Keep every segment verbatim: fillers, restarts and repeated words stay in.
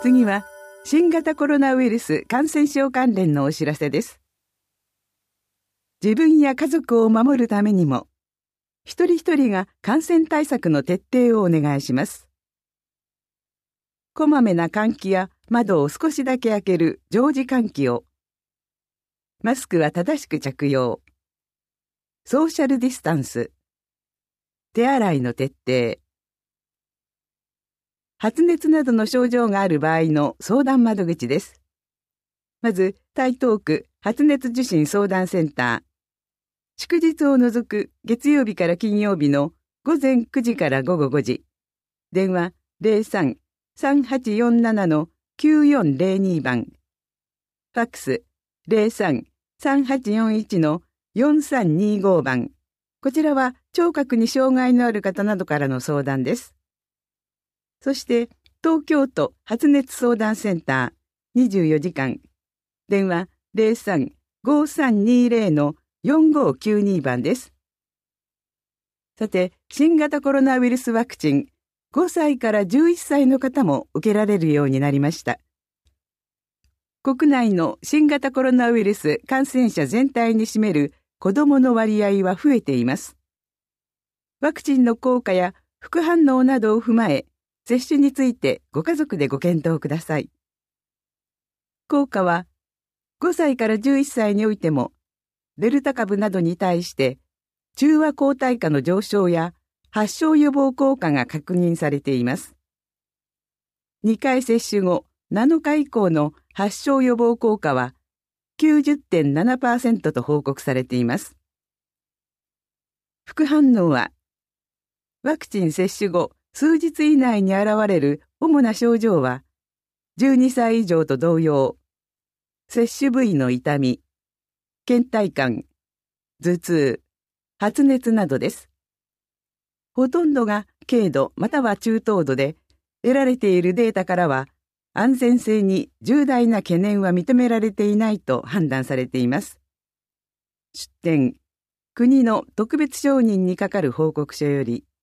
次は新型コロナウイルス感染症関連のお知らせです。自分や家族を守るためにも、一人一人が感染対策の徹底をお願いします。こまめな換気や窓を少しだけ開ける常時換気を、マスクは正しく着用、ソーシャルディスタンス、手洗いの徹底、発熱などの症状がある場合の相談窓口です。まず、台東区発熱受診相談センター。祝日を除く月曜日から金曜日の午前くじから午後ごじ。電話 ゼロさん さんはちよんなな きゅうよんゼロに 番。ファックス ゼロさん さんはちよんいち よんさんにご 番。こちらは聴覚に障害のある方などからの相談です。そして、東京都発熱相談センターにじゅうよじかん。電話 ゼロさん ごさんにゼロ よんごきゅうに 番です。さて、新型コロナウイルスワクチン、ごさいからじゅういっさいの方も受けられるようになりました。国内の新型コロナウイルス感染者全体に占める子どもの割合は増えています。ワクチンの効果や副反応などを踏まえ、接種についてご家族でご検討ください。効果は、ごさいからじゅういっさいにおいても、デルタ株などに対して中和抗体価の上昇や発症予防効果が確認されています。にかい接種後なのか以降の発症予防効果は きゅうじゅってんななパーセント と報告されています。副反応は、ワクチン接種後数日以内に現れる主な症状は、じゅうにさい以上と同様、接種部位の痛み、倦怠感、頭痛、発熱などです。ほとんどが軽度または中等度で、得られているデータからは、安全性に重大な懸念は認められていないと判断されています。出典、国の特別承認に係る報告書より、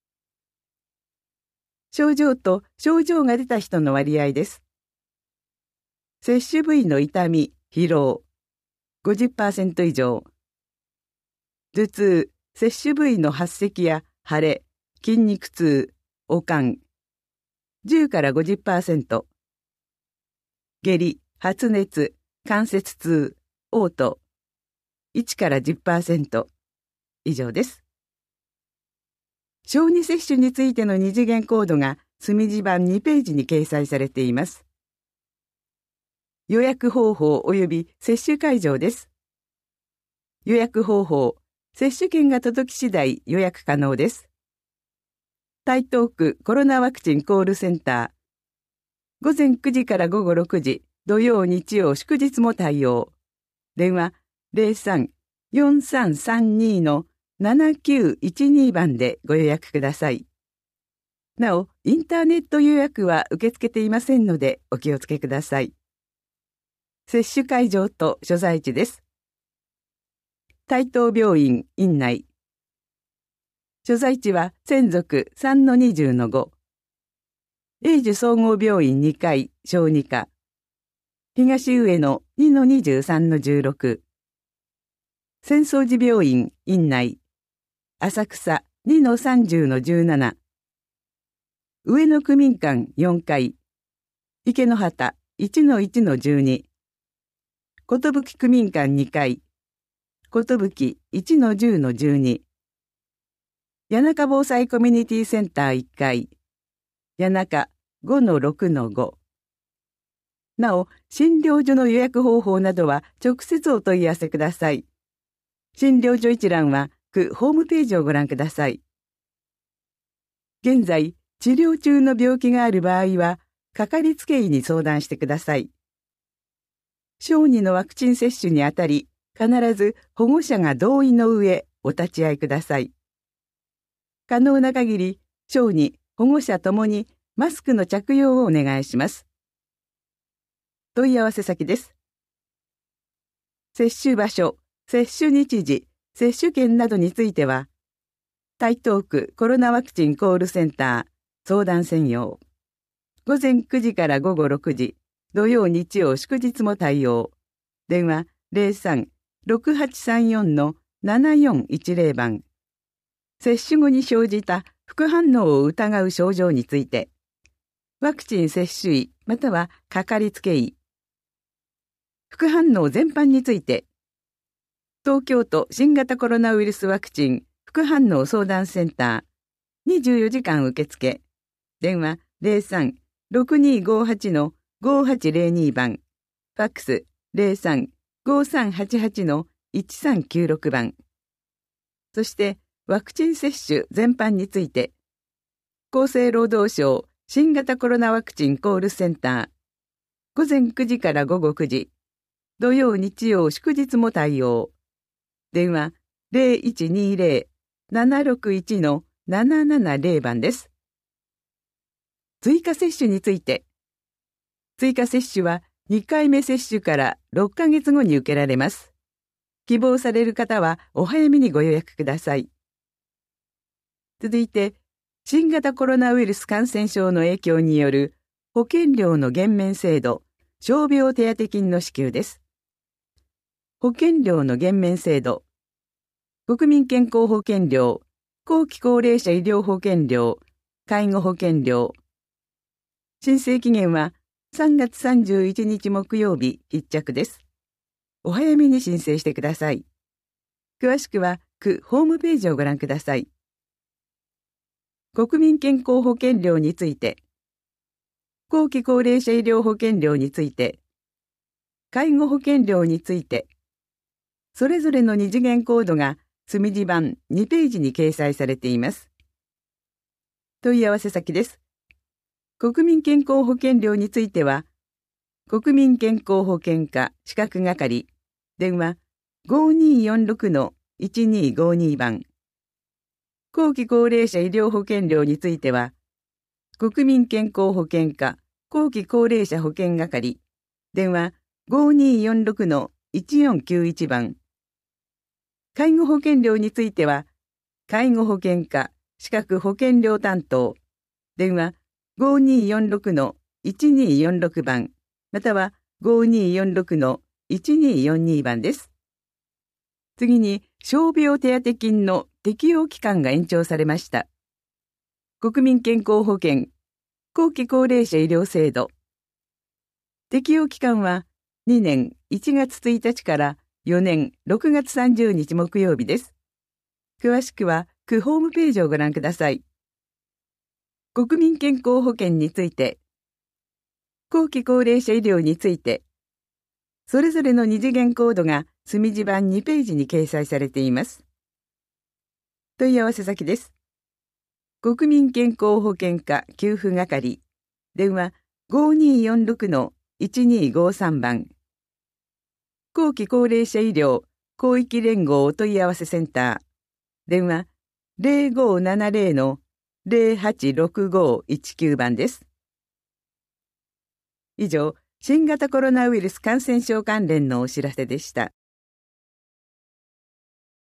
症状と症状が出た人の割合です。接種部位の痛み、疲労、ごじゅっパーセント 以上。頭痛、接種部位の発赤や腫れ、筋肉痛、悪寒。じゅうから ごじゅっパーセント。下痢、発熱、関節痛、嘔吐。いちからじゅっパーセント。以上です。小児接種についての二次元コードが墨字版にページに掲載されています。予約方法及び接種会場です。予約方法、接種券が届き次第予約可能です。台東区コロナワクチンコールセンター。午前くじから午後ろくじ、土曜日曜祝日も対応。電話 ゼロさん よんさんさんに ななきゅういちに 番でご予約ください。なお、インターネット予約は受け付けていませんのでお気をつけください。接種会場と所在地です。台東病院院内。所在地は専属 さんのにじゅうのご。永寿総合病院にかい小児科。東上野 にのにじゅうさんのじゅうろく。浅草寺病院院内。浅草 にのさんじゅうのじゅうなな。上野区民館よんかい。池の端 いちのいちのじゅうに。寿区民館にかい。寿 いちのじゅうのじゅうに。谷中防災コミュニティセンターいっかい。谷中 ごのろくのご。なお、診療所の予約方法などは直接お問い合わせください。診療所一覧は区ホームページをご覧ください。現在、治療中の病気がある場合は、かかりつけ医に相談してください。小児のワクチン接種にあたり、必ず保護者が同意の上、お立ち会いください。可能な限り、小児、保護者ともにマスクの着用をお願いします。問い合わせ先です。接種場所、接種日時、接種券などについては、台東区コロナワクチンコールセンター相談専用。 午前くじから午後ろくじ、土曜日曜祝日も対応。電話 ゼロさん ろくはちさんよん ななよんいちゼロ 番。接種後に生じた副反応を疑う症状について、ワクチン接種医またはかかりつけ医、副反応全般について、東京都新型コロナウイルスワクチン副反応相談センター、にじゅうよじかん受付、電話 ゼロさん ろくにごはち ごはちゼロに 番、ファックス ゼロさん ごさんはちはち いちさんきゅうろく 番。そして、ワクチン接種全般について、厚生労働省新型コロナワクチンコールセンター、午前くじから午後くじ、土曜日曜祝日も対応。電話 ゼロいちにゼロ ななろくいち ななななゼロ 番です。追加接種について、追加接種はにかいめ接種からろっかげつごに受けられます。希望される方はお早めにご予約ください。続いて、新型コロナウイルス感染症の影響による保険料の減免制度、傷病手当金の支給です。保険料の減免制度、国民健康保険料、後期高齢者医療保険料、介護保険料。申請期限はさんがつさんじゅういちにち木曜日必着です。お早めに申請してください。詳しくは区ホームページをご覧ください。国民健康保険料について、後期高齢者医療保険料について、介護保険料について、それぞれの二次元コードが墨字版にページに掲載されています。問い合わせ先です。国民健康保険料については、国民健康保険課資格係、電話 ごにーよんろく いちにーごに 番。後期高齢者医療保険料については、国民健康保険課後期高齢者保険係、電話 ごにーよんろく いちよんきゅういち 番。介護保険料については、介護保険課資格保険料担当、電話 ごにーよんろく いちにーよんろく 番、または ごにーよんろく いちにーよんに 番です。次に、傷病手当金の適用期間が延長されました。国民健康保険、後期高齢者医療制度。適用期間はにねんいちがつついたちからよねんろくがつさんじゅうにち木曜日です。詳しくは区ホームページをご覧ください。国民健康保険について、後期高齢者医療について、それぞれの二次元コードが墨字版にページに掲載されています。問い合わせ先です。国民健康保険課給付係、電話 ごにーよんろく いちにーごさん 番。後期高齢者医療広域連合お問い合わせセンター、電話 ゼロごーななゼロ ゼロはちろくごいちきゅう 番です。以上、新型コロナウイルス感染症関連のお知らせでした。